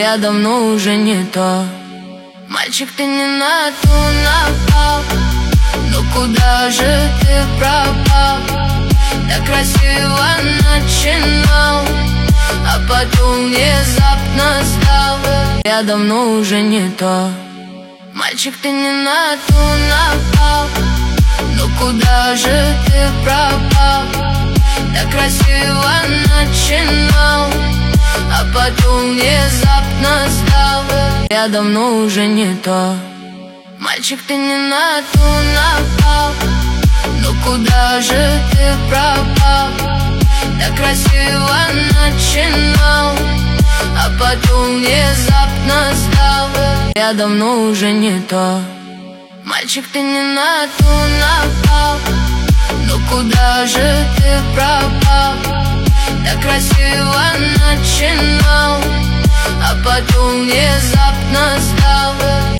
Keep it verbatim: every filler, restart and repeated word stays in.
Я давно уже не то. Мальчик, ты не на ту напал. Ну куда же ты пропал? Так красиво начинал, а потом внезапно стал. Я давно уже не то. Мальчик, ты не на ту напал. Ну куда же ты пропал? Так красиво начинал, а потом внезапно стал. Я давно уже не то. Мальчик, ты не на ту напал. Ну куда же ты пропал? Так красиво начинал, а потом внезапно стал. Я давно уже не то. Мальчик, ты не на ту напал. Ну куда же ты пропал? Так красиво начинал, а потом внезапно стал.